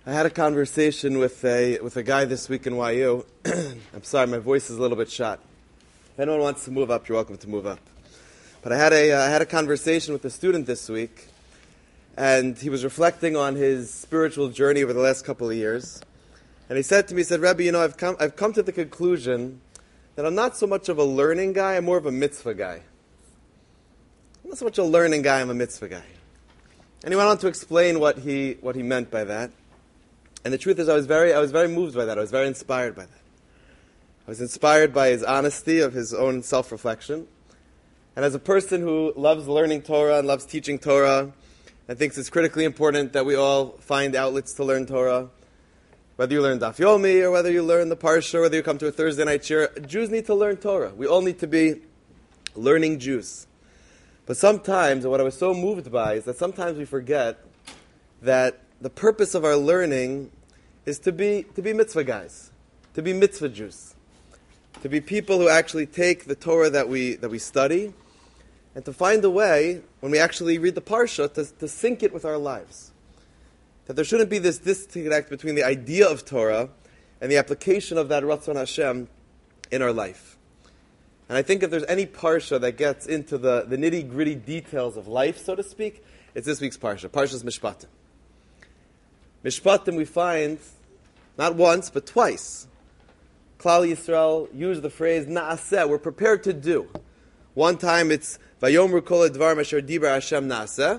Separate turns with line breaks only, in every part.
I had a conversation with a guy this week in YU. I'm sorry, my voice is a little bit shot. If anyone wants to move up, you're welcome to move up. But I had a conversation with a student this week, and he was reflecting on his spiritual journey over the last couple of years. And he said to me, Rebbe, I've come to the conclusion that I'm not so much of a learning guy, I'm more of a mitzvah guy. I'm not so much a learning guy, I'm a mitzvah guy. And he went on to explain what he meant by that. And the truth is, I was very moved by that. I was very inspired by that. I was inspired by his honesty of his own self-reflection. And as a person who loves learning Torah and loves teaching Torah, and thinks it's critically important that we all find outlets to learn Torah, whether you learn Daf Yomi or whether you learn the Parsha, or whether you come to a Thursday night shir, Jews need to learn Torah. We all need to be learning Jews. But sometimes, and what I was so moved by, is that sometimes we forget that the purpose of our learning is to be mitzvah guys, to be mitzvah Jews, to be people who actually take the Torah that we study, and to find a way, when we actually read the Parsha, to sync it with our lives. That there shouldn't be this disconnect between the idea of Torah and the application of that Ratzon Hashem in our life. And I think if there's any Parsha that gets into the nitty-gritty details of life, so to speak, it's this week's Parsha, Parsha's Mishpatim. Mishpatim we find, not once, but twice. Klal Yisrael used the phrase, Na'aseh, we're prepared to do. One time it's, Vayomru kol advar asher diber Hashem na'aseh.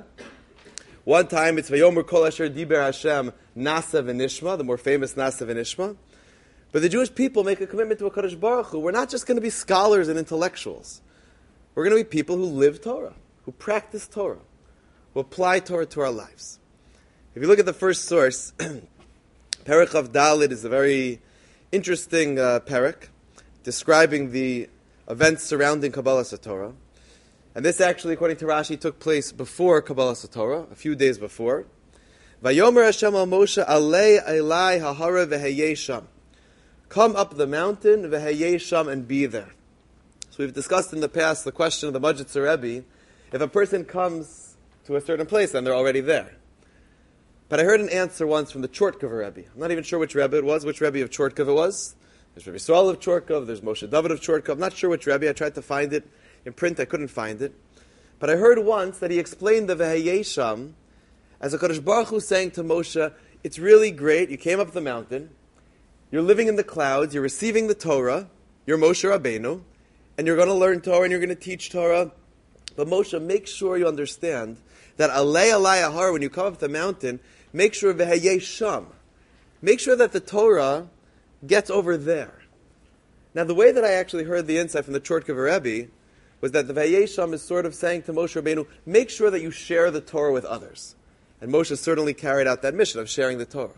One time it's, Vayomru kol asher diber Hashem na'aseh v'nishma, the more famous na'aseh v'nishma. But the Jewish people make a commitment to HaKadosh Baruch Hu. We're not just going to be scholars and intellectuals. We're going to be people who live Torah, who practice Torah, who apply Torah to our lives. If you look at the first source, Perek Chav Daled is a very interesting perek, describing the events surrounding Kabbalas Torah. And this actually, according to Rashi, took place before Kabbalas Torah, a few days before. Vayomer Hashem al Moshe, Alei Elai Hahara v'heyei sham. Come up the mountain, v'heyei sham, and be there. So we've discussed in the past the question of the Majitzer Rebbe, if a person comes to a certain place, then they're already there. But I heard an answer once from the Chortkov Rebbe. I'm not even sure which Rebbe it was, which Rebbe of Chortkov it was. There's Rebbe Yisrael of Chortkov, there's Moshe David of Chortkov. I'm not sure which Rebbe. I tried to find it in print, I couldn't find it. But I heard once that he explained the V'heyei sham as a Kadosh Baruch Hu saying to Moshe, it's really great, you came up the mountain, you're living in the clouds, you're receiving the Torah, you're Moshe Rabbeinu, and you're going to learn Torah and you're going to teach Torah. But Moshe, make sure you understand that Alei Alai Ahar, when you come up the mountain, make sure V'heyei sham. Make sure that the Torah gets over there. Now, the way that I actually heard the insight from the Chortkov Rebbe was that the V'heyei sham is sort of saying to Moshe Rabbeinu, make sure that you share the Torah with others. And Moshe certainly carried out that mission of sharing the Torah.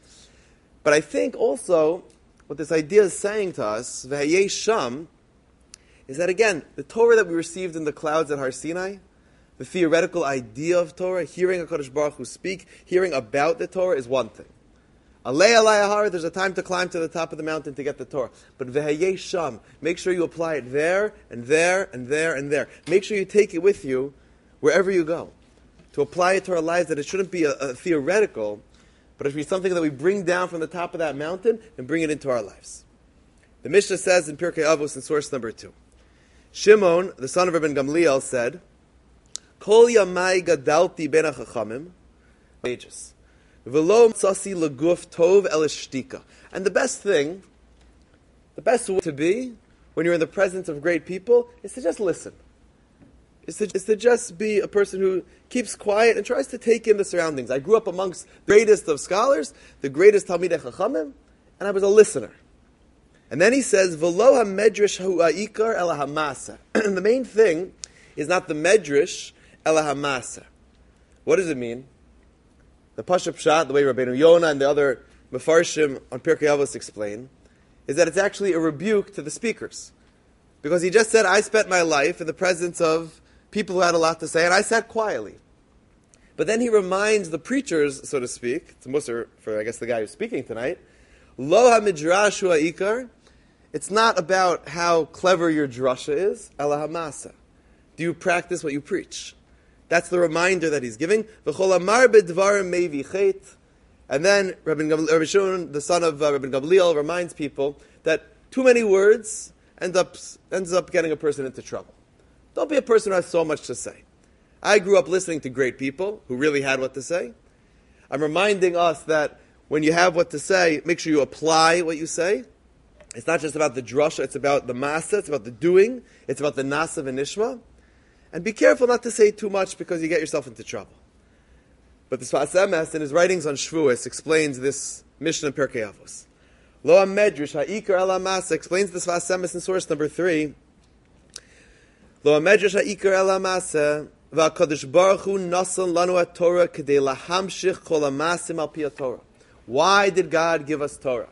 But I think also what this idea is saying to us, V'heyei sham, is that again, the Torah that we received in the clouds at Har Sinai, the theoretical idea of Torah, hearing HaKadosh Baruch Hu speak, hearing about the Torah is one thing. Alei Alai Ahar, there's a time to climb to the top of the mountain to get the Torah. But V'heyei sham, make sure you apply it there, and there, and there, and there. Make sure you take it with you wherever you go. To apply it to our lives, that it shouldn't be a theoretical, but it should be something that we bring down from the top of that mountain and bring it into our lives. The Mishnah says in Pirkei Avos in source number 2, Shimon, the son of Rabban Gamliel, said, Kol yamai gadalti ben hachachamim, ages. V'lo tzasi leguf tov el shtika. And the best way to be when you're in the presence of great people is to just listen. Is to just be a person who keeps quiet and tries to take in the surroundings. I grew up amongst the greatest of scholars, the greatest Talmidei Chachamim, and I was a listener. And then he says, V'lo ha-medrash ha'ikar ela ha-masa. The main thing is not the medrash, ela ha-masa. What does it mean? The Pashup Pshat, the way Rabbeinu Yonah and the other Mefarshim on Pirkei Avos explain, is that it's actually a rebuke to the speakers. Because he just said, I spent my life in the presence of people who had a lot to say, and I sat quietly. But then he reminds the preachers, so to speak, it's a musar for, I guess, the guy who's speaking tonight, Lo ha-midrash hu ha'ikar, it's not about how clever your drasha is, ela ha-masa. Do you practice what you preach? That's the reminder that he's giving. V'chol amar bedvarim mei vichet, And then Rabbi Shimon, the son of Rabbi Gamliel, reminds people that too many words ends up getting a person into trouble. Don't be a person who has so much to say. I grew up listening to great people who really had what to say. I'm reminding us that when you have what to say, make sure you apply what you say. It's not just about the drasha, it's about the masa, it's about the doing, it's about the nasa v'nishma. And be careful not to say too much because you get yourself into trouble. But the Sfas Emes, in his writings on Shavuos, explains this Mishnah in Pirkei Avos. Lo HaMedrash ha'ikar el ha'masa explains the Sfas Emes in source number 3. Lo HaMedrash ha'ikar el ha'masa v'HaKadosh Baruch Hu nasan lanu ha'Torah k'dei lahamshich kol ha'masim al pi ha'Torah. Why did God give us Torah?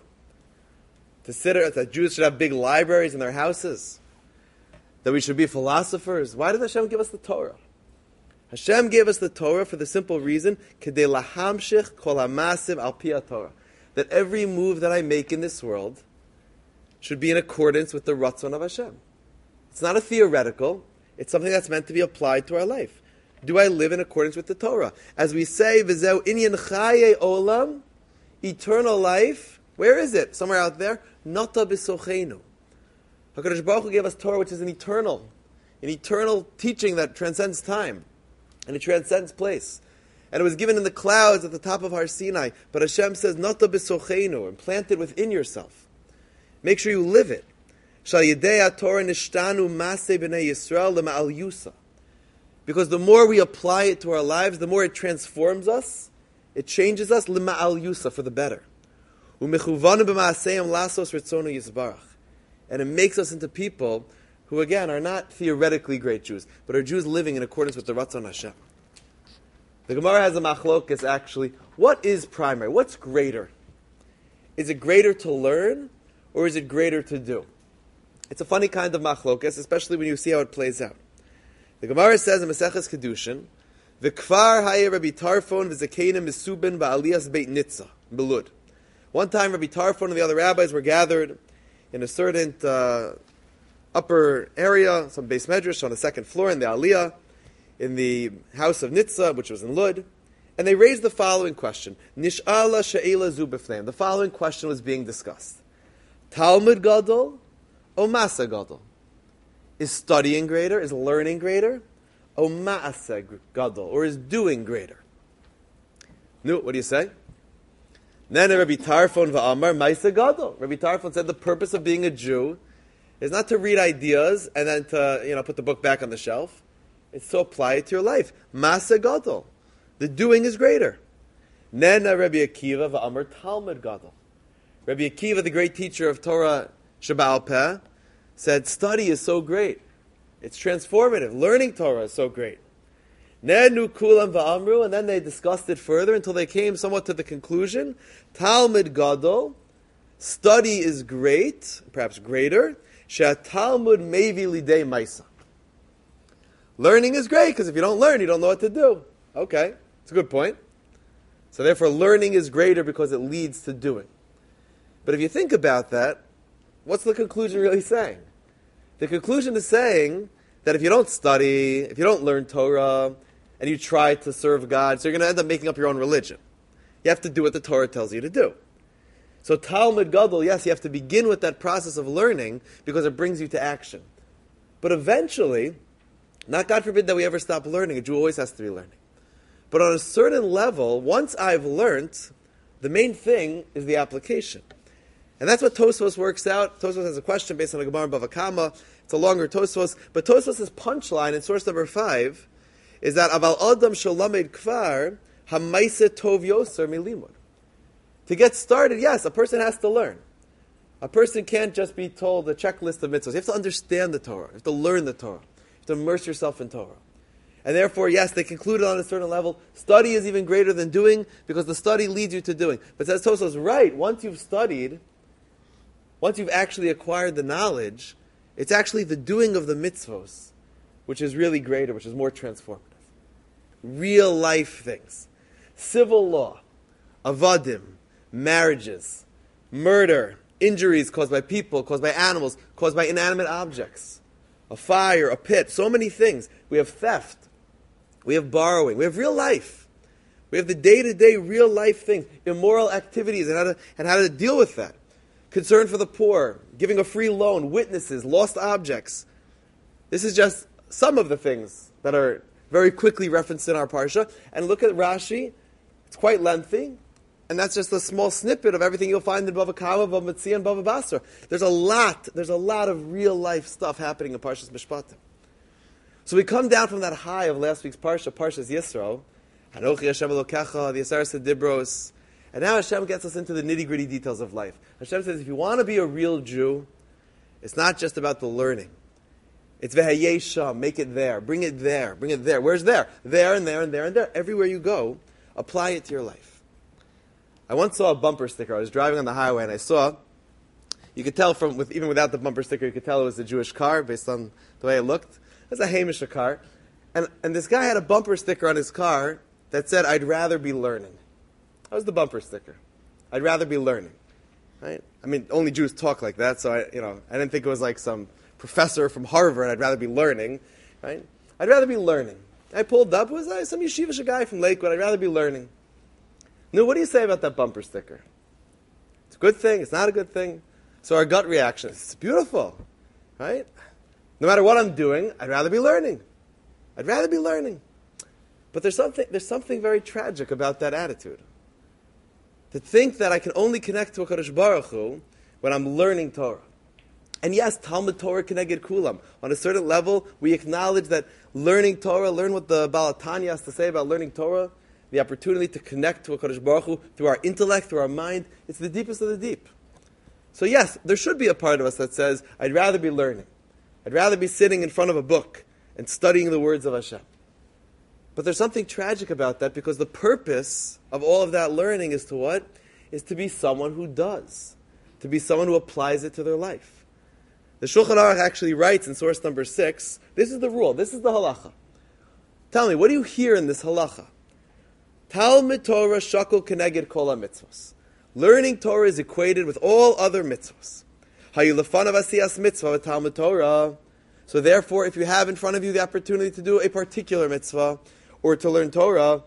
That Jews should have big libraries in their houses? That we should be philosophers? Why did Hashem give us the Torah? Hashem gave us the Torah for the simple reason k'dei lahamshich kol ha'masim al pi ha'Torah. That every move that I make in this world should be in accordance with the Ratzon of Hashem. It's not a theoretical. It's something that's meant to be applied to our life. Do I live in accordance with the Torah? As we say, V'zeu inyan chaye olam, eternal life, where is it? Somewhere out there? Nata b'socheinu. HaKadosh Baruch Hu gave us Torah, which is an eternal teaching that transcends time, and it transcends place. And it was given in the clouds at the top of Har Sinai. But Hashem says, Nata b'socheinu, and planted within yourself. Make sure you live it. Shal yedei Torah nishtanu maseh b'nei Yisrael l'ma'al yusa. Because the more we apply it to our lives, the more it transforms us, it changes us, l'ma'al yusa, for the better. U'mechuvanu b'ma'aseyam lasos ritzonu yisbarach. And it makes us into people who, again, are not theoretically great Jews, but are Jews living in accordance with the Ratzon Hashem. The Gemara has a machlokes, actually. What is primary? What's greater? Is it greater to learn, or is it greater to do? It's a funny kind of machlokes, especially when you see how it plays out. The Gemara says in Maseches Kedushin, "V'kfar hayeh Rabbi Tarfon v'zakenim misubin ba'aliyas Beit Nitza Belud." One time, Rabbi Tarfon and the other rabbis were gathered in a certain upper area, some base medrash on the second floor in the Aliyah, in the house of Nitza, which was in Lud, and they raised the following question. Nish'ala she'ela zu b'fneim. The following question was being discussed. Talmud gadol o masa gadol? Is studying greater? Is learning greater? O ma'aseh gadol? Or is doing greater? No, what do you say? Then Rabbi Tarfon va'amar ma'aseh gadol. Rabbi Tarfon said the purpose of being a Jew is not to read ideas and then to put the book back on the shelf. It's to apply it to your life. Masa gadol. The doing is greater. Nena Rabbi Akiva va'amar Talmud gadol. Rabbi Akiva, the great teacher of Torah Sheba'al Peh, said study is so great. It's transformative. Learning Torah is so great. Nenu kulam va'amru, and then they discussed it further until they came somewhat to the conclusion. Talmud gadol. Study is great, perhaps greater. She'atalmud mevi lidei maisa. Learning is great, because if you don't learn, you don't know what to do. Okay, it's a good point. So therefore, learning is greater because it leads to doing. But if you think about that, what's the conclusion really saying? The conclusion is saying that if you don't study, if you don't learn Torah, and you try to serve God, so you're going to end up making up your own religion. You have to do what the Torah tells you to do. So Talmud Gadol, yes, you have to begin with that process of learning because it brings you to action. But eventually, not God forbid that we ever stop learning. A Jew always has to be learning. But on a certain level, once I've learned, the main thing is the application. And that's what Tosfos works out. Tosfos has a question based on a Gemara in Bava Kama. It's a longer Tosfos. But Tosfos' punchline in source number 5 is that Aval Adam Shalamed Kfar Hamaisa Tov Yoser Milimud. To get started, yes, a person has to learn. A person can't just be told a checklist of mitzvahs. You have to understand the Torah. You have to learn the Torah. You have to immerse yourself in Torah. And therefore, yes, they concluded on a certain level, study is even greater than doing because the study leads you to doing. But says Tosfos, right, once you've studied, once you've actually acquired the knowledge, it's actually the doing of the mitzvos which is really greater, which is more transformative. Real life things. Civil law, avadim, marriages, murder, injuries caused by people, caused by animals, caused by inanimate objects, a fire, a pit, so many things. We have theft. We have borrowing. We have real life. We have the day-to-day real life things, immoral activities, and how to deal with that. Concern for the poor, giving a free loan, witnesses, lost objects. This is just some of the things that are very quickly referenced in our parsha. And look at Rashi. It's quite lengthy. And that's just a small snippet of everything you'll find in Bava Kama, Bava Metzia, and Bava Basra. There's a lot of real life stuff happening in Parshas Mishpatim. So we come down from that high of last week's parsha, Parshas Yisro, Hanochi Hashem Elokecha, the Aseret Dibros, and now Hashem gets us into the nitty-gritty details of life. Hashem says, if you want to be a real Jew, it's not just about the learning. It's V'hayei Sham, make it there, bring it there, bring it there. Where's there? There and there and there and there. Everywhere you go, apply it to your life. I once saw a bumper sticker. I was driving on the highway and I saw, you could tell even without the bumper sticker, you could tell it was a Jewish car based on the way it looked. It was a Hamish car. And this guy had a bumper sticker on his car that said, I'd rather be learning. That was the bumper sticker. I'd rather be learning. Right? I mean, only Jews talk like that, so I didn't think it was like some professor from Harvard, I'd rather be learning. Right? I'd rather be learning. I pulled up, it was some yeshivish guy from Lakewood, I'd rather be learning. Now, what do you say about that bumper sticker? It's a good thing, it's not a good thing. So our gut reaction is, it's beautiful. Right? No matter what I'm doing, I'd rather be learning. I'd rather be learning. But there's something very tragic about that attitude. To think that I can only connect to HaKadosh Baruch Hu when I'm learning Torah. And yes, Talmud Torah Keneged Kulam. On a certain level, we acknowledge that learning Torah, learn what the Baal HaTanya has to say about learning Torah, the opportunity to connect to HaKadosh Baruch Hu through our intellect, through our mind, it's the deepest of the deep. So yes, there should be a part of us that says, I'd rather be learning. I'd rather be sitting in front of a book and studying the words of Hashem. But there's something tragic about that because the purpose of all of that learning is to what? Is to be someone who does. To be someone who applies it to their life. The Shulchan Aruch actually writes in source number 6, this is the rule, this is the halacha. Tell me, what do you hear in this halacha? Talmud Torah shakol keneged kol ha-mitzvos. Learning Torah is equated with all other mitzvos. Hayu lefanav asiyas mitzvah with Talmud Torah. So therefore, if you have in front of you the opportunity to do a particular mitzvah, or to learn Torah,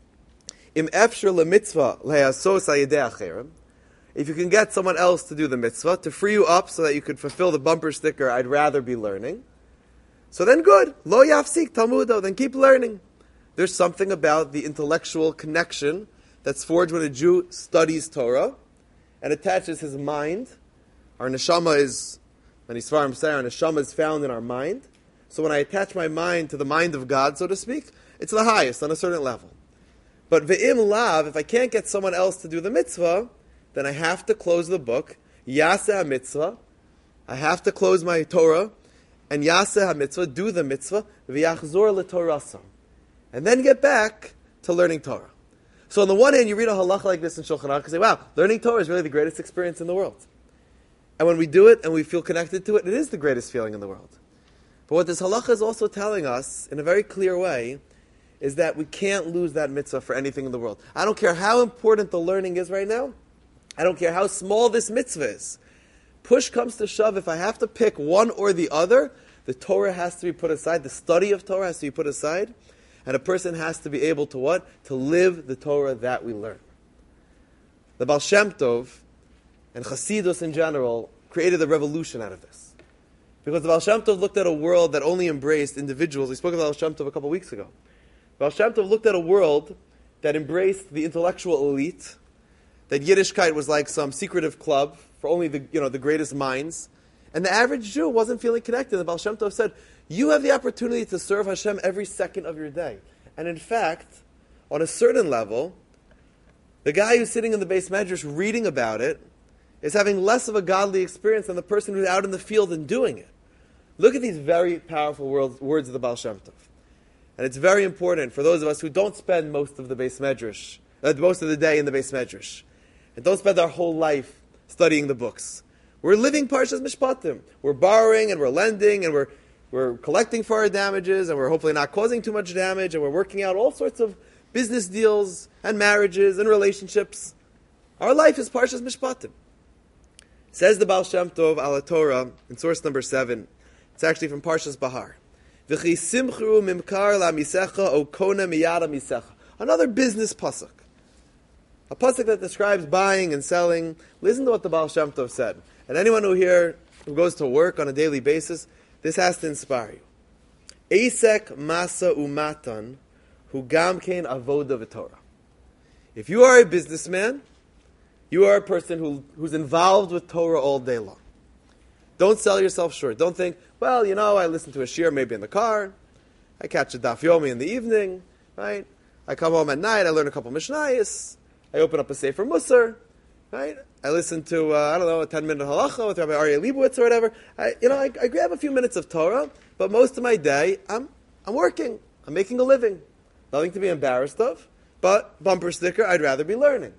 im efshir lemitzvah lehasos hayedei acherim. If you can get someone else to do the mitzvah, to free you up so that you could fulfill the bumper sticker, I'd rather be learning. So then good. Lo yafsik talmudo, then keep learning. There's something about the intellectual connection that's forged when a Jew studies Torah and attaches his mind. Our neshama is, many Svarim say, our neshama is found in our mind. So when I attach my mind to the mind of God, so to speak, it's the highest on a certain level. But ve'im lav, if I can't get someone else to do the mitzvah, then I have to close the book, yaseh ha-mitzvah, I have to close my Torah, and yaseh ha-mitzvah, do the mitzvah, v'yachzor l'torasam, and then get back to learning Torah. So on the one hand, you read a halacha like this in Shulchan Aruch and say, wow, learning Torah is really the greatest experience in the world. And when we do it and we feel connected to it, it is the greatest feeling in the world. But what this halacha is also telling us, in a very clear way, is that we can't lose that mitzvah for anything in the world. I don't care how important the learning is right now. I don't care how small this mitzvah is. Push comes to shove, if I have to pick one or the other, the Torah has to be put aside, the study of Torah has to be put aside, and a person has to be able to what? To live the Torah that we learn. The Baal Shem Tov, and Chassidus in general, created a revolution out of this. Because the Baal Shem Tov looked at a world that only embraced individuals. We spoke about Baal Shem Tov a couple weeks ago. Baal Shem Tov looked at a world that embraced the intellectual elite, that Yiddishkeit was like some secretive club for only the greatest minds, and the average Jew wasn't feeling connected. The Baal Shem Tov said, you have the opportunity to serve Hashem every second of your day. And in fact, on a certain level, the guy who's sitting in the Beis Medrash reading about it is having less of a godly experience than the person who's out in the field and doing it. Look at these very powerful words of the Baal Shem Tov. And it's very important for those of us who don't spend most of the Beis Medrash, most of the day in the Beis Medrash, and don't spend our whole life studying the books. We're living Parshas Mishpatim. We're borrowing and we're lending and we're collecting for our damages and we're hopefully not causing too much damage and we're working out all sorts of business deals and marriages and relationships. Our life is Parshas Mishpatim. Says the Baal Shem Tov ala Torah in source number 7. It's actually from Parshas Bahar. V'chi simchru mimkar la misecha o kona miyada misecha. Another business pasuk. A pasuk that describes buying and selling. Listen to what the Baal Shem Tov said. And anyone who goes to work on a daily basis, this has to inspire you. Eisek masa umatan hu gam kein avoda v'torah. If you are a businessman, you are a person who's involved with Torah all day long. Don't sell yourself short. Don't think, well, I listen to a shiur maybe in the car. I catch a daf yomi in the evening, right? I come home at night, I learn a couple mishnayos. I open up a Sefer Musar, right? I listen to, a 10-minute halacha with Rabbi Aryeh Leibowitz or whatever. I grab a few minutes of Torah, but most of my day, I'm working. I'm making a living. Nothing to be embarrassed of, but bumper sticker, I'd rather be learning.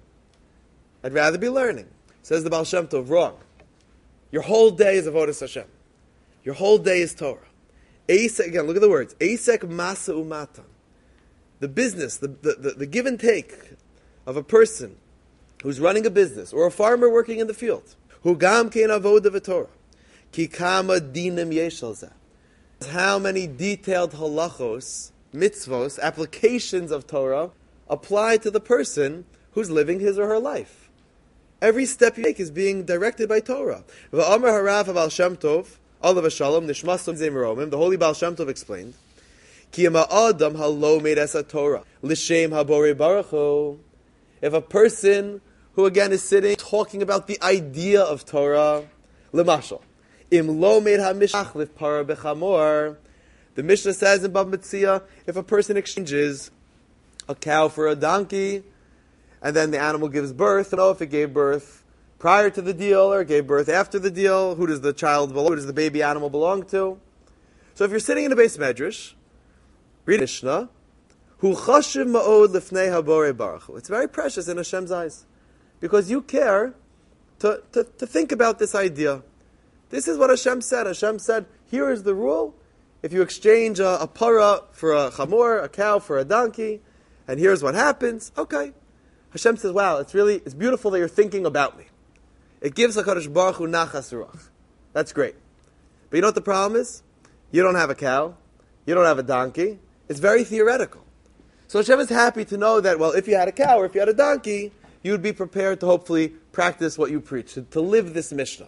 Says the Baal Shem Tov, wrong. Your whole day is avodas Hashem. Your whole day is Torah. Again, look at the words. Eisek masa umatan. The business, the give and take of a person who's running a business, or a farmer working in the field, hu gam kein avoda v'torah, ki kama dinim yeshal zeh. How many detailed halachos, mitzvos, applications of Torah apply to the person who's living his or her life. Every step you take is being directed by Torah. V'amar harav Baal Shem Tov, Olav Shalom, Nishmasam Zemiromim, the holy Baal Shem Tov explained, Ki yama adam halo made as a Torah, l'shem habore baruch hu. If a person who again is sitting talking about the idea of Torah, l'mashal, im lo made hamishach lif para bechamor, the Mishnah says in Bava Metzia, if a person exchanges a cow for a donkey, and then the animal gives birth, if it gave birth prior to the deal or gave birth after the deal, who does the child belong? Who does the baby animal belong to? So if you're sitting in a beis medrash, read Mishnah, hu chashiv ma'od lifnei habore baruch hu. It's very precious in Hashem's eyes, because you care to think about this idea. This is what Hashem said. Hashem said, here is the rule. If you exchange a para for a chamor, a cow for a donkey, and here's what happens, okay. Hashem says, wow, it's beautiful that you're thinking about me. It gives HaKadosh Baruch Hu nachas ruach. That's great. But you know what the problem is? You don't have a cow. You don't have a donkey. It's very theoretical. So Hashem is happy to know that, well, if you had a cow or if you had a donkey, you would be prepared to hopefully practice what you preach, to live this Mishnah.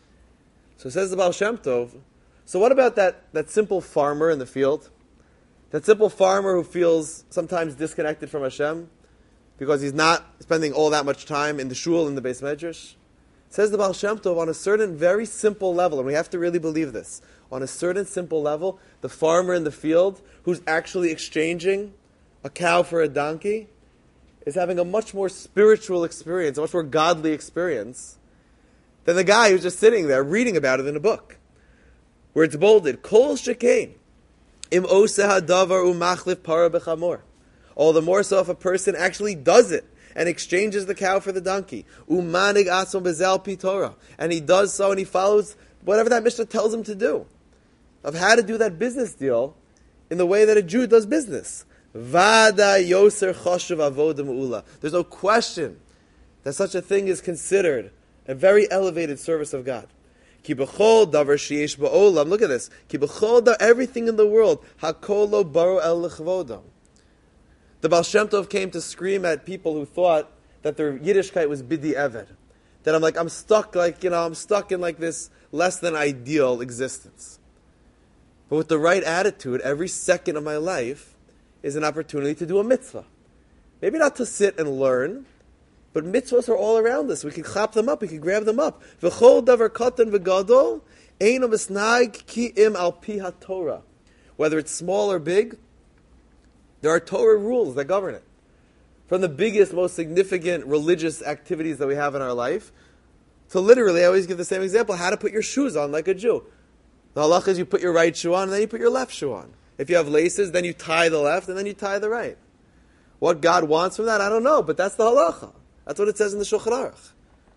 So says the Baal Shem Tov, so what about that simple farmer in the field? That simple farmer who feels sometimes disconnected from Hashem because he's not spending all that much time in the shul, in the beis medrash? Says the Baal Shem Tov, on a certain very simple level, and we have to really believe this, on a certain simple level, the farmer in the field who's actually exchanging a cow for a donkey is having a much more spiritual experience, a much more godly experience than the guy who's just sitting there reading about it in a book, where it's bolded, Kol shekain, im oseh hadavar umachlif para bechamor. All the more so if a person actually does it and exchanges the cow for the donkey. Umanig asom bezel pi Torah. And he does so and he follows whatever that Mishnah tells him to do, of how to do that business deal in the way that a Jew does business. Vada yoser choshev avoda me'ula. There's no question that such a thing is considered a very elevated service of God. Ki b'chol davar sheyesh ba'olam. Look at this. Ki b'chol davar, everything in the world, hakolo baro el l'chvodam. The Baal Shem Tov came to scream at people who thought that their Yiddishkeit was bidi eved. That I'm stuck in like this less than ideal existence. But with the right attitude, every second of my life is an opportunity to do a mitzvah. Maybe not to sit and learn, but mitzvahs are all around us. We can chop them up, we can grab them up. V'chol davar katan v'gadol, eino misnag ki im al pi haTorah. Whether it's small or big, there are Torah rules that govern it. From the biggest, most significant religious activities that we have in our life, to literally, I always give the same example, how to put your shoes on like a Jew. The halach is you put your right shoe on, and then you put your left shoe on. If you have laces, then you tie the left, and then you tie the right. What God wants from that, I don't know, but that's the halacha. That's what it says in the Shulchan Aruch.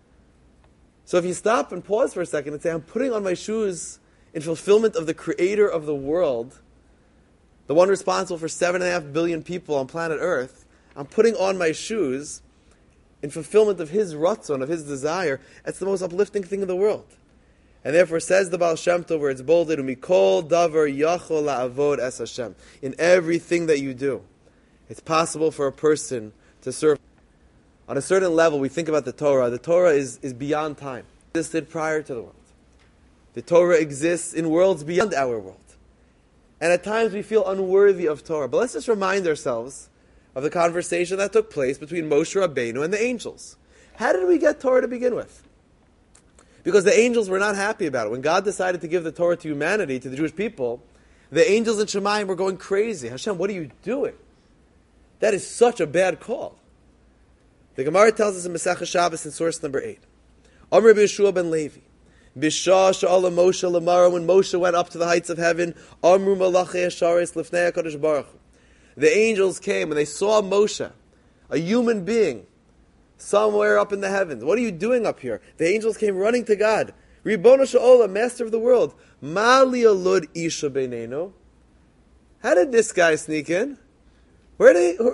So if you stop and pause for a second and say, I'm putting on my shoes in fulfillment of the Creator of the world, the one responsible for 7.5 billion people on planet Earth, I'm putting on my shoes in fulfillment of His ratzon, of His desire. That's the most uplifting thing in the world. And therefore says the Baal Shem Tov, where it's bolded, Umikol davar yachol la'avod es Hashem. In everything that you do, it's possible for a person to serve. On a certain level, we think about the Torah. The Torah is beyond time. It existed prior to the world. The Torah exists in worlds beyond our world. And at times we feel unworthy of Torah. But let's just remind ourselves of the conversation that took place between Moshe Rabbeinu and the angels. How did we get Torah to begin with? Because the angels were not happy about it. When God decided to give the Torah to humanity, to the Jewish people, the angels in Shemayim were going crazy. Hashem, what are you doing? That is such a bad call. The Gemara tells us in Masechah Shabbos in source number 8. Amr Rabbi Yeshua ben Levi. Bishah sha'ala Moshe lamara, when Moshe went up to the heights of heaven, Amru malachei hasharis lifnei HaKadosh Baruch Hu. The angels came and they saw Moshe, a human being, somewhere up in the heavens. What are you doing up here? The angels came running to God. Ribono sha'olam, Master of the world. Ma li'alud isha beinenu. How did this guy sneak in? How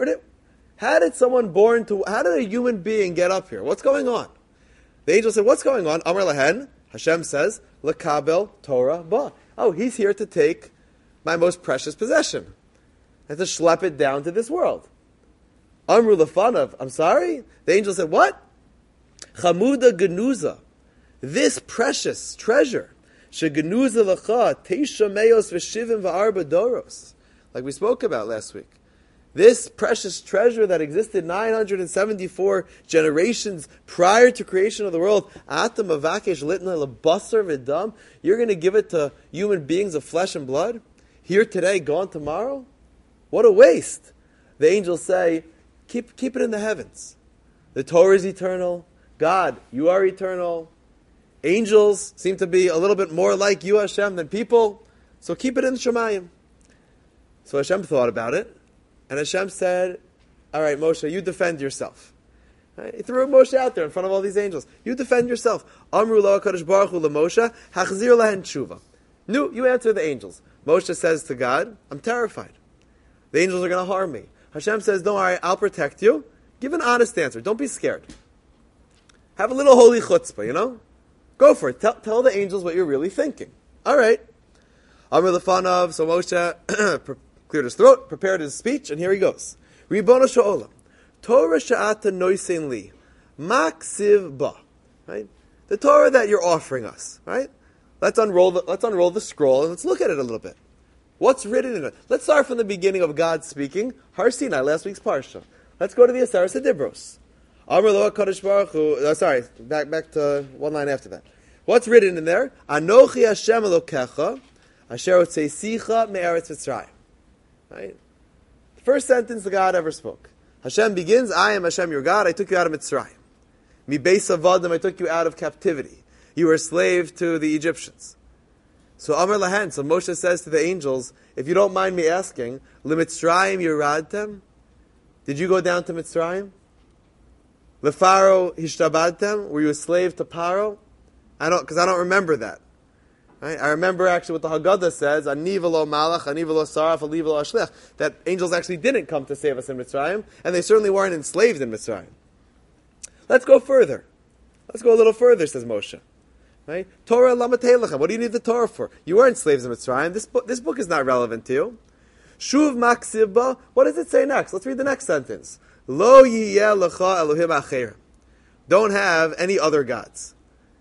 did a human being get up here? What's going on? The angel said, what's going on? Amar lahen, Hashem says, L'kabel Torah ba. Oh, he's here to take my most precious possession and to schlep it down to this world. Amru lefanav. I'm sorry? The angel said, what? Chamuda genuza. This precious treasure. Shegenuza lecha teisha meos v'shivim v'arba doros. Like we spoke about last week. This precious treasure that existed 974 generations prior to creation of the world, Atam avakesh litna lebasar v'dam, you're going to give it to human beings of flesh and blood? Here today, gone tomorrow? What a waste. The angels say, keep it in the heavens. The Torah is eternal. God, you are eternal. Angels seem to be a little bit more like you, Hashem, than people. So keep it in Shemayim. So Hashem thought about it. And Hashem said, all right, Moshe, you defend yourself. Right? He threw Moshe out there in front of all these angels. You defend yourself. Amru lo HaKadosh Baruch Hu leMoshe, hachzir lahen tshuva. No, you answer the angels. Moshe says to God, I'm terrified. The angels are going to harm me. Hashem says, don't worry, I'll protect you. Give an honest answer. Don't be scared. Have a little holy chutzpah, Go for it. Tell the angels what you're really thinking. All right. Amr lefanav, so Moshe cleared his throat, prepared his speech, and here he goes. Ribono sha'olam, Torah sha'ata noisein li, maksiv ba. Right? The Torah that you're offering us. Right? Let's unroll the scroll and let's look at it a little bit. What's written in it? Let's start from the beginning of God speaking. Har Sinai, last week's parsha. Let's go to the Aseres HaDibros. Amar lo HaKadosh Baruch Hu. Back to one line after that. What's written in there? Anochi Hashem Elokecha, asher otzeisicha me'eretz Mitzrayim. Right? The first sentence the God ever spoke. Hashem begins, I am Hashem your God, I took you out of Mitzrayim. Mi beis avadim, I took you out of captivity. You were a slave to the Egyptians. So Amar lahen, so Moshe says to the angels, if you don't mind me asking, L'Mitzrayim yiradtem? Did you go down to Mitzrayim? L'Pharaoh hishtabadtem? Were you a slave to Paro? Because I don't remember that. Right? I remember actually what the Haggadah says, Ani v'lo malach, ani v'lo saraf, ani v'lo ashliach, that angels actually didn't come to save us in Mitzrayim, and they certainly weren't enslaved in Mitzrayim. Let's go further. Let's go a little further, says Moshe. Right? Torah lamateilecha. What do you need the Torah for? You weren't slaves in Mitzrayim. This book is not relevant to you. Shuv maksibba. What does it say next? Let's read the next sentence. Lo yiyeh lecha Elohim acher. Don't have any other gods.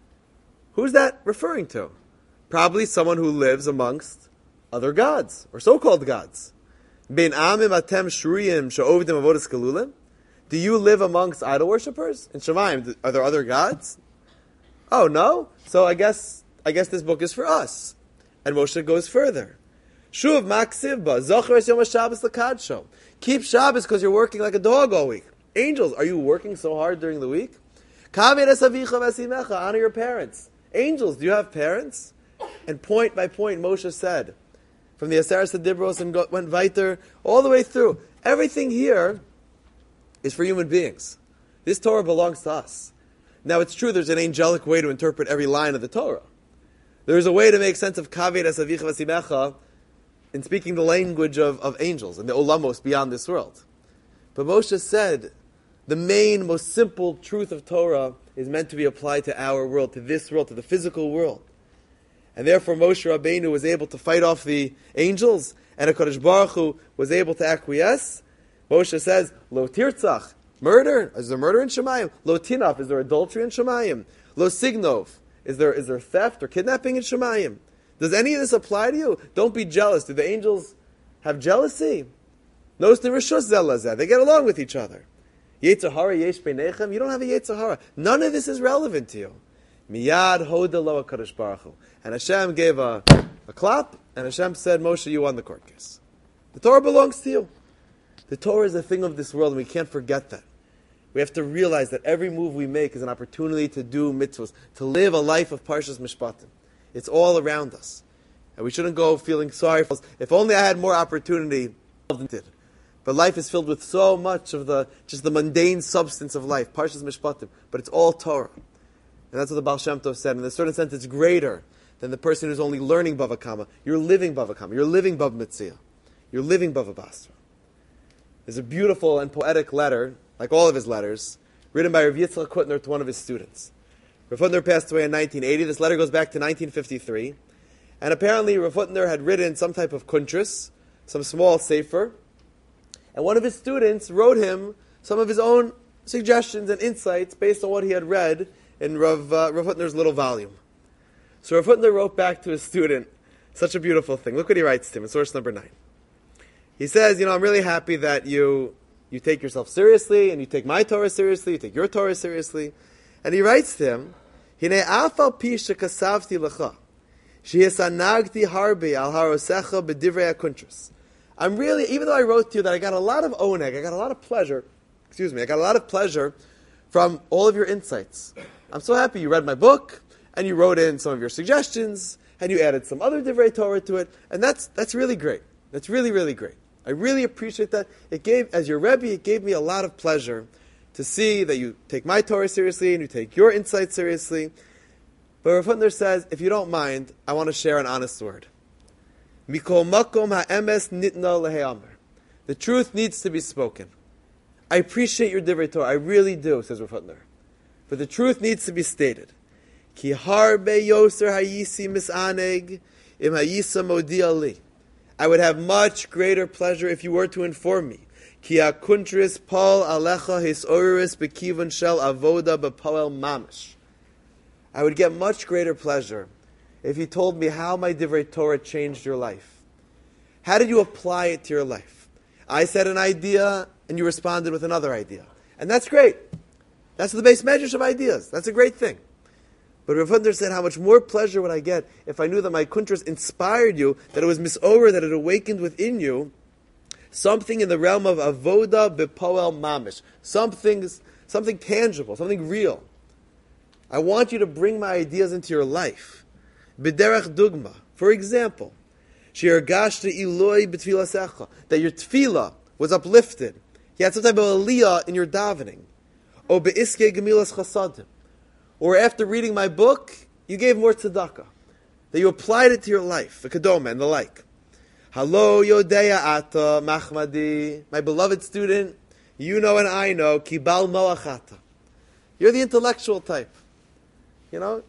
Who's that referring to? Probably someone who lives amongst other gods, or so-called gods. Bein amim atem shuriyim she'ovdim avodas kelulim. Do you live amongst idol worshippers? In Shemayim, are there other gods? Oh, no? So I guess this book is for us. And Moshe goes further. Shuv maksivba, zocher es yom HaShabbos l'kadsho. Keep Shabbos because you're working like a dog all week. Angels, are you working so hard during the week? Kaved es avicha v'asimecha, honor your parents. Angels, do you have parents? And point by point, Moshe said, from the Aseres HaDibros and went weiter, all the way through. Everything here is for human beings. This Torah belongs to us. Now, it's true there's an angelic way to interpret every line of the Torah. There's a way to make sense of Kaved es avicha v'asimecha in speaking the language of angels and the olamos beyond this world. But Moshe said, the main, most simple truth of Torah is meant to be applied to our world, to this world, to the physical world. And therefore Moshe Rabbeinu was able to fight off the angels, and HaKadosh Baruch Hu was able to acquiesce, Moshe says, Lo tirtzach, murder. Is there murder in Shemayim? Lo tinaf, is there adultery in Shemayim? Lo signov, is there theft or kidnapping in Shemayim? Does any of this apply to you? Don't be jealous. Do the angels have jealousy? They get along with each other. Yetzer hara yesh beinechem. You don't have a yetzer hara. None of this is relevant to you. Miyad hoda lo HaKadosh Baruch Hu. And Hashem gave a clap, and Hashem said, Moshe, you won the court case. The Torah belongs to you. The Torah is a thing of this world, and we can't forget that. We have to realize that every move we make is an opportunity to do mitzvahs, to live a life of Parshas Mishpatim. It's all around us. And we shouldn't go feeling sorry for us. If only I had more opportunity than did. But life is filled with so much of just the mundane substance of life, Parshas Mishpatim. But it's all Torah. And that's what the Baal Shem Tov said. In a certain sense, it's greater than the person who's only learning Bava Kama. You're living Bava Kama. You're living Bava Mitzvah. You're living Bava Basra. There's a beautiful and poetic letter, like all of his letters, written by Rav Yitzchak Hutner to one of his students. Rav Hutner passed away in 1980. This letter goes back to 1953. And apparently Rav Hutner had written some type of kuntris, some small sefer, and one of his students wrote him some of his own suggestions and insights based on what he had read in Rav Hutner's little volume. So Rav Hutner wrote back to his student such a beautiful thing. Look what he writes to him in source number 9. He says, I'm really happy that you take yourself seriously, and you take my Torah seriously, you take your Torah seriously. And he writes to him, Hinei afal pi shekasavti lecha, shehisanagti harbi al harosecha b'divrei hakuntras. I'm really, even though I wrote to you that I got a lot of oneg, I got a lot of pleasure from all of your insights. I'm so happy you read my book, and you wrote in some of your suggestions, and you added some other divrei Torah to it, and that's really great. That's really, really great. I really appreciate that. As your Rebbe, it gave me a lot of pleasure to see that you take my Torah seriously and you take your insights seriously. But Rav Hutner says, if you don't mind, I want to share an honest word. Mikol makom ha'emes nitna lehe'amer. The truth needs to be spoken. I appreciate your divrei Torah. I really do, says Rav Hutner. But the truth needs to be stated. Ki harbe yoser hayisi misaneg im hayisa modia li. I would have much greater pleasure if you were to inform me. Ki hakuntris pal alecha hisoris bekivon shel avoda b'poel mamish. I would get much greater pleasure if you told me how my divrei Torah changed your life. How did you apply it to your life? I said an idea, and you responded with another idea. And that's great. That's the base measures of ideas. That's a great thing. But Rav Hutner said, how much more pleasure would I get if I knew that my kuntras inspired you, that it was misover, that it awakened within you something in the realm of avoda b'poel mamish, something tangible, something real. I want you to bring my ideas into your life. B'derech dugma, for example, she'ergashta iloi b'tfilasecha, that your tefillah was uplifted. You had some type of aliyah in your davening. O be'iske gemilas chasadim. Or after reading my book, you gave more tzedakah. That you applied it to your life, the kedoma and the like. Halo yodeya ata machmadi, my beloved student, you know and I know, kibal moachata. You're the intellectual type. You're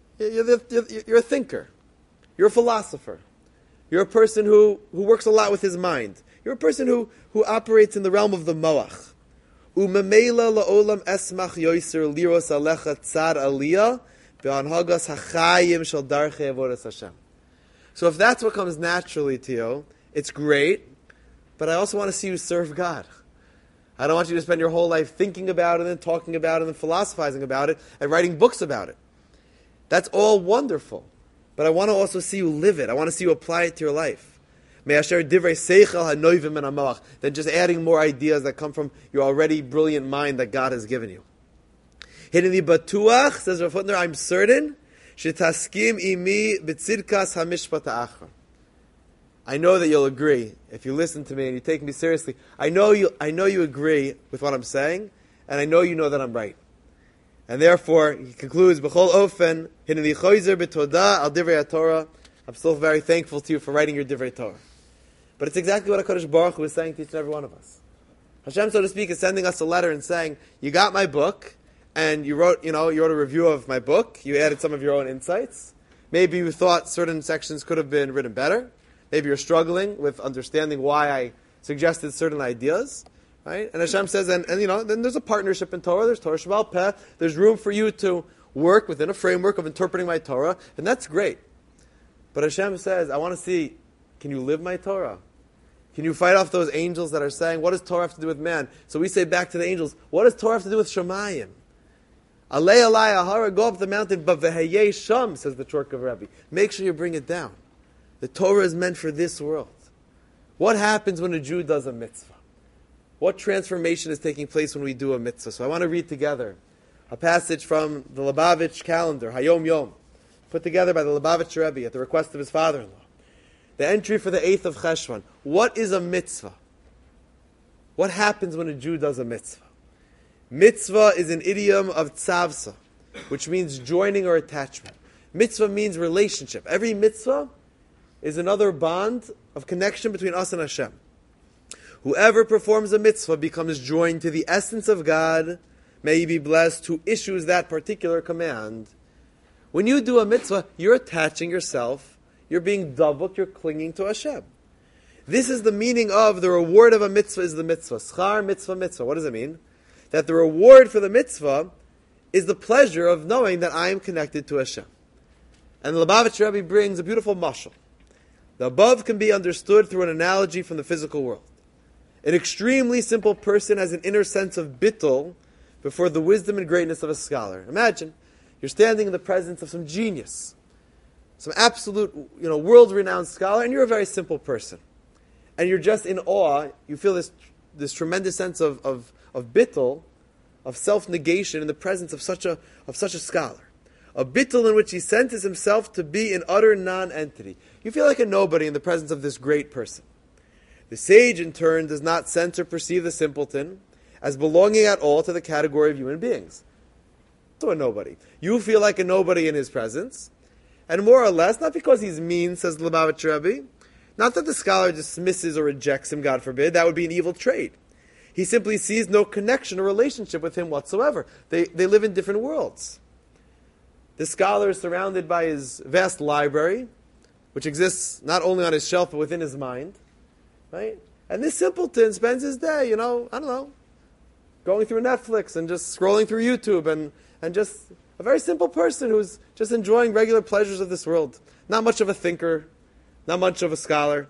a thinker. You're a philosopher. You're a person who works a lot with his mind. You're a person who operates in the realm of the moach. Umemela laolam esmach yoiser liros alecha tzad aliyah be'anhagas hachayim shel darchei avodas Hashem. So if that's what comes naturally to you, it's great, but I also want to see you serve God. I don't want you to spend your whole life thinking about it and talking about it and philosophizing about it and writing books about it. That's all wonderful, but I want to also see you live it. I want to see you apply it to your life. Than just adding more ideas that come from your already brilliant mind that God has given you. Hineni batuach, says Rav Hutner, I'm certain, shetaskim imi b'tzidkas hamishpat ha'achar. I know that you'll agree, if you listen to me and you take me seriously, I know you agree with what I'm saying, and I know you know that I'm right. And therefore, he concludes, B'chol ofen, hineni choizer b'toda al divrei Torah. I'm still very thankful to you for writing your divrei Torah. But it's exactly what HaKadosh Baruch Hu is saying to each and every one of us. Hashem, so to speak, is sending us a letter and saying, you got my book, and you wrote a review of my book, you added some of your own insights. Maybe you thought certain sections could have been written better. Maybe you're struggling with understanding why I suggested certain ideas. Right? And Hashem says, and then there's a partnership in Torah. There's Torah Sheba'al Peh. There's room for you to work within a framework of interpreting my Torah, and that's great. But Hashem says, I want to see, can you live my Torah? Can you fight off those angels that are saying, what does Torah have to do with man? So we say back to the angels, what does Torah have to do with Shemayim? Alei alai ahara, go up the mountain, but veheyeh sham, says the Chorkav Rebbe. Make sure you bring it down. The Torah is meant for this world. What happens when a Jew does a mitzvah? What transformation is taking place when we do a mitzvah? So I want to read together a passage from the Lubavitch calendar, Hayom Yom, put together by the Lubavitch Rebbe at the request of his father-in-law. The entry for the 8th of Cheshvan. What is a mitzvah? What happens when a Jew does a mitzvah? Mitzvah is an idiom of tzavsa, which means joining or attachment. Mitzvah means relationship. Every mitzvah is another bond of connection between us and Hashem. Whoever performs a mitzvah becomes joined to the essence of God, may he be blessed, who issues that particular command. When you do a mitzvah, you're attaching yourself. You're being doubled, you're clinging to Hashem. This is the meaning of the reward of a mitzvah is the mitzvah. Schar mitzvah mitzvah. What does it mean? That the reward for the mitzvah is the pleasure of knowing that I am connected to Hashem. And the Lubavitch Rebbe brings a beautiful mashal. The above can be understood through an analogy from the physical world. An extremely simple person has an inner sense of bittul before the wisdom and greatness of a scholar. Imagine, you're standing in the presence of some genius, some absolute, world-renowned scholar, and you're a very simple person. And you're just in awe. You feel this tremendous sense of bittul, of self-negation in the presence of such a scholar. A bittul in which he senses himself to be an utter non-entity. You feel like a nobody in the presence of this great person. The sage, in turn, does not sense or perceive the simpleton as belonging at all to the category of human beings. So a nobody. You feel like a nobody in his presence. And more or less, not because he's mean, says the Lubavitch Rebbe, not that the scholar dismisses or rejects him, God forbid, that would be an evil trait. He simply sees no connection or relationship with him whatsoever. They live in different worlds. The scholar is surrounded by his vast library, which exists not only on his shelf, but within his mind. Right? And this simpleton spends his day, going through Netflix and just scrolling through YouTube and just a very simple person who's just enjoying regular pleasures of this world. Not much of a thinker, not much of a scholar.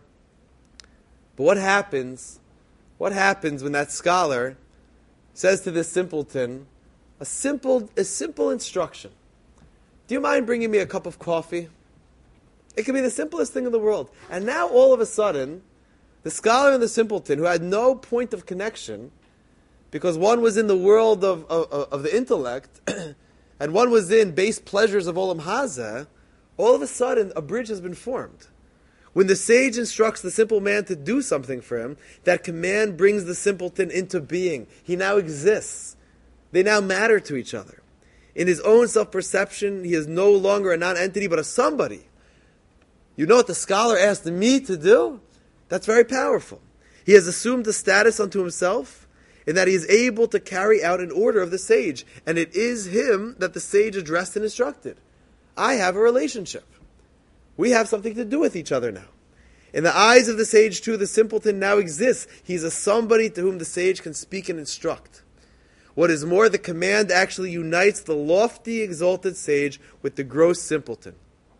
But what happens when that scholar says to this simpleton a simple instruction? Do you mind bringing me a cup of coffee? It can be the simplest thing in the world. And now all of a sudden, the scholar and the simpleton, who had no point of connection, because one was in the world of the intellect, and one was in base pleasures of Olam Hazeh, all of a sudden a bridge has been formed. When the sage instructs the simple man to do something for him, that command brings the simpleton into being. He now exists. They now matter to each other. In his own self-perception, he is no longer a non-entity, but a somebody. You know what the scholar asked me to do? That's very powerful. He has assumed a status unto himself, in that he is able to carry out an order of the sage. And it is him that the sage addressed and instructed. I have a relationship. We have something to do with each other now. In the eyes of the sage, too, the simpleton now exists. He's a somebody to whom the sage can speak and instruct. What is more, the command actually unites the lofty, exalted sage with the gross simpleton.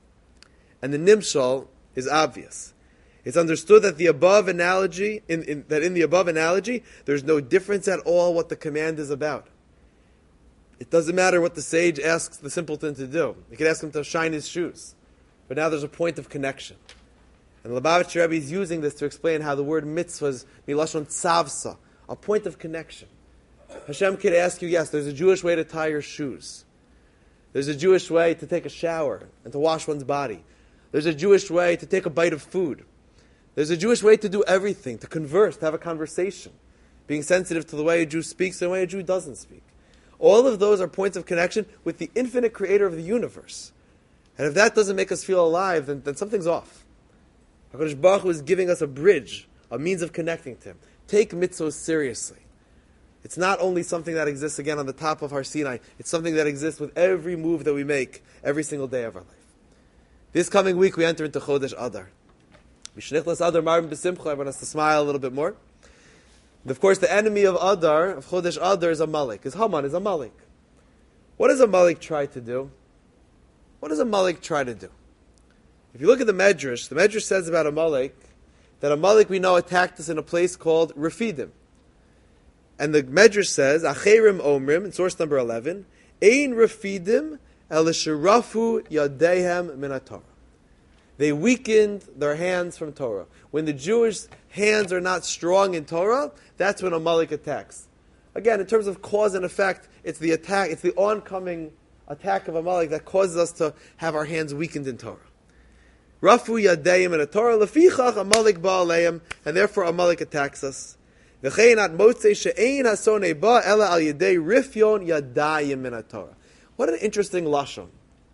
And the nimshal is obvious. It's understood that the above analogy, in the above analogy, there's no difference at all what the command is about. It doesn't matter what the sage asks the simpleton to do. You could ask him to shine his shoes. But now there's a point of connection. And the Lubavitch Rebbe is using this to explain how the word mitzvah is milashon tzavsa, a point of connection. Hashem could ask you, yes, there's a Jewish way to tie your shoes. There's a Jewish way to take a shower and to wash one's body. There's a Jewish way to take a bite of food. There's a Jewish way to do everything, to converse, to have a conversation, being sensitive to the way a Jew speaks and the way a Jew doesn't speak. All of those are points of connection with the infinite creator of the universe. And if that doesn't make us feel alive, then something's off. HaKadosh Baruch Hu is giving us a bridge, a means of connecting to Him. Take mitzvahs seriously. It's not only something that exists again on the top of Har Sinai. It's something that exists with every move that we make every single day of our life. This coming week we enter into Chodesh Adar. Mishnichlas Adar Marim B'Simcha. I want us to smile a little bit more. And of course, the enemy of Adar, of Chodesh Adar, is Amalek. Is Haman, is Amalek. What does Amalek try to do? What does Amalek try to do? If you look at the Medrash says about Amalek, that Amalek, we know, attacked us in a place called Refidim. And the Medrash says, Acherim Omrim, in source number 11, Ein Refidim el shirafu yadehem min Torah. They weakened their hands from Torah. When the Jewish hands are not strong in Torah, that's when Amalek attacks. Again, in terms of cause and effect, it's the attack, it's the oncoming attack of Amalek that causes us to have our hands weakened in Torah. Rafu yadeim in a Torah, lefichach Amalek ba'aleim, and therefore Amalek attacks us. V'chein at motzei she'ein hasonei ba ela al yadei rifyon yadayim min Torah. What an interesting lashon.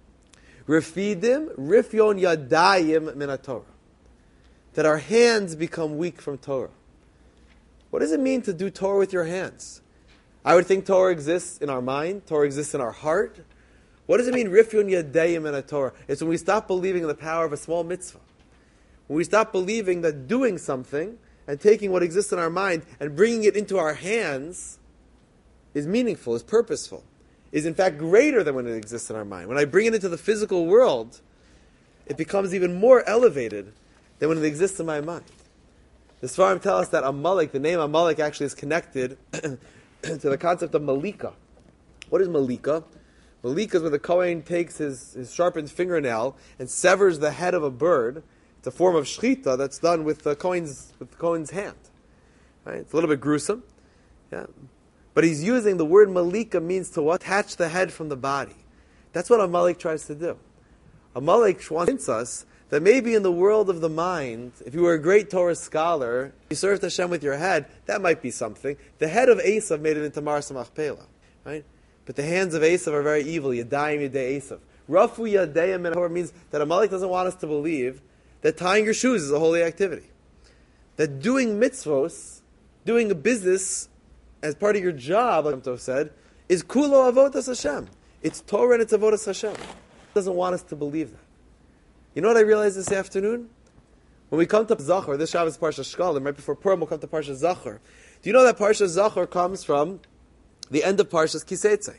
Refidim, rifyon yadayim min Torah. That our hands become weak from Torah. What does it mean to do Torah with your hands? I would think Torah exists in our mind, Torah exists in our heart. What does it mean, rifyon yadayim min Torah? It's when we stop believing in the power of a small mitzvah. When we stop believing that doing something and taking what exists in our mind and bringing it into our hands is meaningful, is purposeful, is in fact greater than when it exists in our mind. When I bring it into the physical world, it becomes even more elevated than when it exists in my mind. The Sfarim tell us that Amalek, the name Amalek, actually is connected to the concept of Malika. What is Malika? Malika is when the Kohen takes his sharpened fingernail and severs the head of a bird. It's a form of shchita that's done with the Kohen's hand. Right? It's a little bit gruesome. Yeah. But he's using the word Malika means to what? Attach the head from the body. That's what Amalek tries to do. Amalek wants to convince us that maybe in the world of the mind, if you were a great Torah scholar, you served Hashem with your head, that might be something. The head of Esav made it into Maras Machpelah, right? But the hands of Esav are very evil. Yadayim Yadei Esav. Rafu Yadayim min Torah means that Amalek doesn't want us to believe that tying your shoes is a holy activity. That doing mitzvos, doing a business as part of your job, like Tov said, is kulo avodas Hashem. It's Torah and it's avodas Hashem. He doesn't want us to believe that. You know what I realized this afternoon? When we come to Zachor, this Shabbos Parsha Shkalim, right before Purim, we'll come to Parsha Zachor. Do you know that Parsha Zachor comes from the end of Parshas Kisetzei?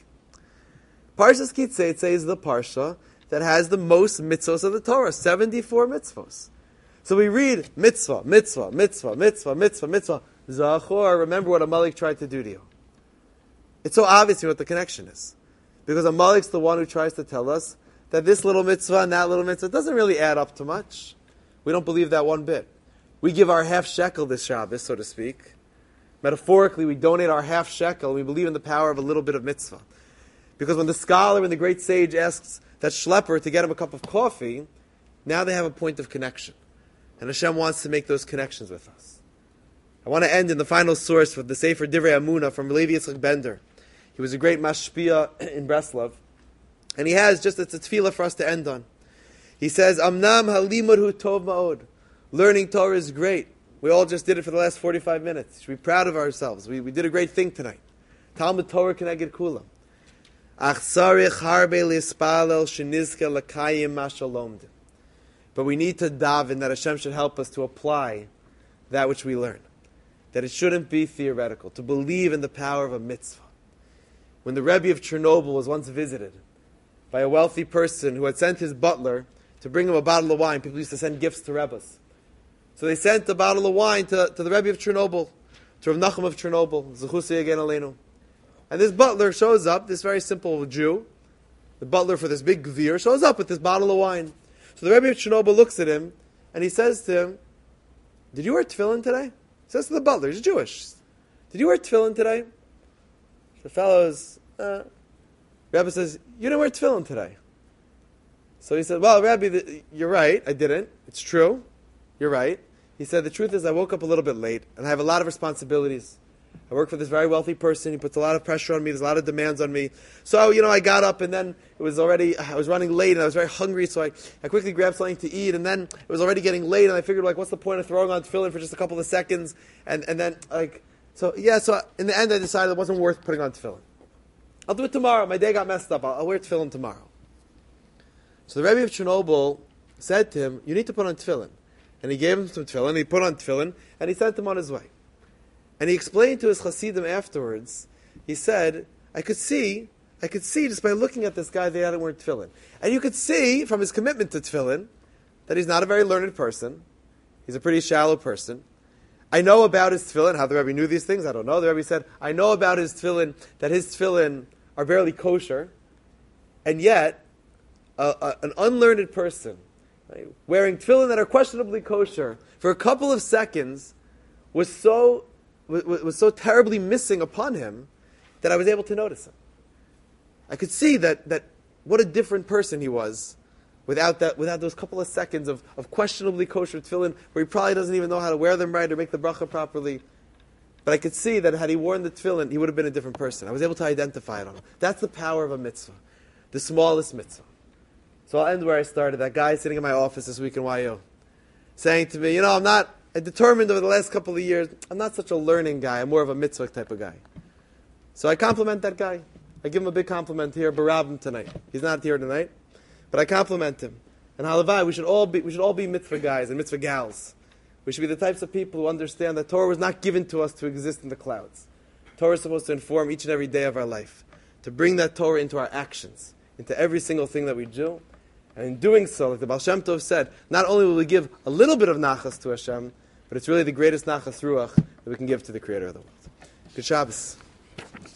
Parshas Kisetzei is the Parsha that has the most mitzvos of the Torah, 74 mitzvos. So we read mitzvah, mitzvah, mitzvah, mitzvah, mitzvah, mitzvah. Zachor, remember what Amalek tried to do to you. It's so obvious what the connection is. Because Amalek's the one who tries to tell us that this little mitzvah and that little mitzvah doesn't really add up to much. We don't believe that one bit. We give our half shekel this Shabbos, so to speak. Metaphorically, we donate our half shekel and we believe in the power of a little bit of mitzvah. Because when the scholar and the great sage asks that shlepper to get him a cup of coffee, now they have a point of connection. And Hashem wants to make those connections with us. I want to end in the final source with the Sefer Divrei Amunah from Levi Yitzchak Bender. He was a great mashpia in Breslov. And he has just a tefillah for us to end on. He says, Amnam halimud hu tov ma'od. Learning Torah is great. We all just did it for the last 45 minutes. We should be proud of ourselves. We did a great thing tonight. Talmud Torah keneged kulam. Ach tzarich harbe lispalel shenizke lakayim mashalomdim. But we need to daven that Hashem should help us to apply that which we learn. That it shouldn't be theoretical. To believe in the power of a mitzvah. When the Rebbe of Chernobyl was once visited by a wealthy person who had sent his butler to bring him a bottle of wine. People used to send gifts to Rebbes. So they sent a bottle of wine to the Rebbe of Chernobyl, to Rav Nachum of Chernobyl, Zechusei again Aleinu. And this butler shows up, this very simple Jew, the butler for this big gvir, shows up with this bottle of wine. So the Rebbe of Chernobyl looks at him, and he says to him, did you wear tefillin today? He says to the butler, he's Jewish. Did you wear tefillin today? The fellow's, Rebbe says, you didn't wear tefillin today. So he said, well, Rebbe, you're right, I didn't. It's true. You're right. He said, the truth is I woke up a little bit late, and I have a lot of responsibilities. I work for this very wealthy person. He puts a lot of pressure on me. There's a lot of demands on me. So, I got up, and then I was running late, and I was very hungry, so I quickly grabbed something to eat, and then it was already getting late, and I figured, what's the point of throwing on tefillin for just a couple of seconds? And then, so in the end, I decided it wasn't worth putting on tefillin. I'll do it tomorrow. My day got messed up. I'll wear tefillin tomorrow. So the Rebbe of Chernobyl said to him, you need to put on tefillin. And he gave him some tefillin, he put on tefillin, and he sent him on his way. And he explained to his Hasidim afterwards, he said, I could see just by looking at this guy that he hadn't worn tefillin. And you could see from his commitment to tefillin that he's not a very learned person. He's a pretty shallow person. I know about his tefillin, how the Rebbe knew these things, I don't know. The Rebbe said, I know about his tefillin, that his tefillin are barely kosher, and yet, an unlearned person, right, wearing tefillin that are questionably kosher, for a couple of seconds, was so terribly missing upon him, that I was able to notice him. I could see that what a different person he was, without those couple of seconds of questionably kosher tefillin, where he probably doesn't even know how to wear them right or make the bracha properly. But I could see that had he worn the tefillin, he would have been a different person. I was able to identify it on him. That's the power of a mitzvah, the smallest mitzvah. So I'll end where I started. That guy sitting in my office this week in YU, saying to me, I determined over the last couple of years, I'm not such a learning guy, I'm more of a mitzvah type of guy. So I compliment that guy. I give him a big compliment here, barab him tonight. He's not here tonight. But I compliment him. And halavai, we should all be mitzvah guys and mitzvah gals. We should be the types of people who understand that Torah was not given to us to exist in the clouds. Torah is supposed to inform each and every day of our life, to bring that Torah into our actions, into every single thing that we do. And in doing so, like the Baal Shem Tov said, not only will we give a little bit of nachas to Hashem, but it's really the greatest nachas ruach that we can give to the Creator of the world. Good Shabbos.